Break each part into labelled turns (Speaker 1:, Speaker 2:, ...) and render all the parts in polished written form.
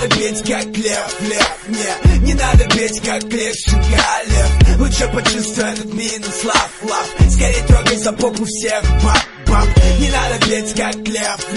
Speaker 1: надо петь как лев, не надо петь как Лещенко, лев. Лучше почувствуй этот минус, лав. Скорее трогай за попу всех, баб. Не надо петь как лев,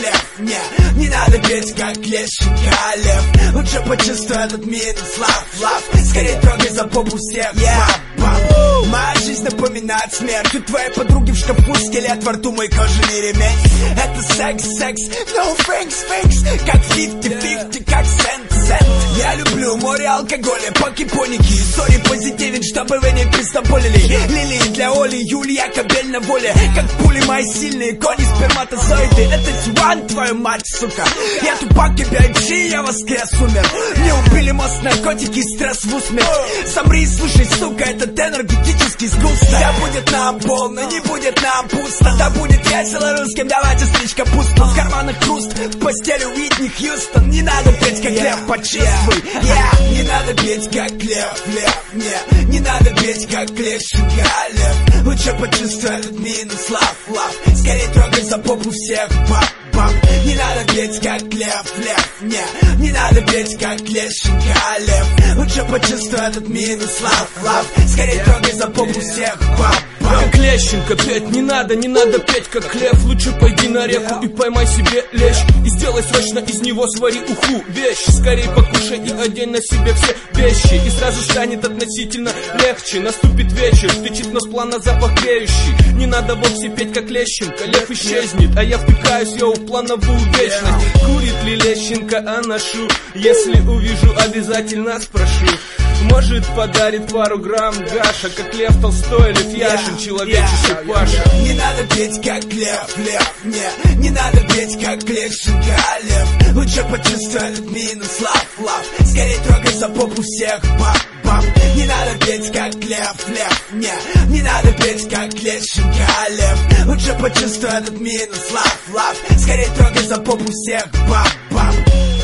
Speaker 1: не надо петь как Лещенко, лев. Лучше почувствуй этот минус, лав. Скорее трогай за попу всех, баб. Моя жизнь напоминает смерть. У твоей подруги в шкафу скелет, во рту мой кожаный ремень. Это секс, no thanks. Как 50-50, как цент. Я люблю море алкоголя, покипоники. Истории позитивен, чтобы вы не пиздоболили. Лилии для Оли, Юлия, кабель на воле. Как пули мои сильные кони, сперматозоиды. Это Тюан, твою мать, сука. Я тупак и BIG, я воскрес, умер. Мне убили мозг, наркотики, стресс в усмерть. Замри, слушай, сука, этот энергетический сгусток. Да будет нам полно, не будет нам пусто. Да будет весело русским, давайте стричь капусту. В карманах хруст, в постели Уитни Хьюстон. Не надо петь как лев, почувствуй. Не надо петь как лев, не надо петь как Лещенко, лев. Лучше почувствуй этот минус, лав. Скорее трогай за попу всех, баб. Не надо петь как лев, не надо петь как Лещенко, лев. Лучше почувствуй этот минус, лав. Скорее трогай за попу всех, баб.
Speaker 2: Как Лещенко петь не надо петь как лев. Лучше пойди на реку и поймай себе лещ. И сделай срочно из него, свари уху, вещь. Скорей покушай и одень на себе все вещи. И сразу станет относительно легче. Наступит вечер, втычет нос плана запах греющий. Не надо вовсе петь как Лещенко, лев исчезнет, а я втыкаюсь, в плановую вечность. Курит ли Лещенко, а ношу? Если увижу, обязательно спрошу. Может, подарит пару грамм гаша, как Лев Толстой, Лев Яшин, человечище Паша.
Speaker 1: Не надо петь как лев, не надо петь как Лещенко, лев. Лучше почувствуй этот минус, лав. Скорее трогай за попу всех, баб. Не надо петь как лев, не надо петь как Лещенко, лев. Лучше почувствуй этот минус, лав. Скорее трогай за попу всех, баб.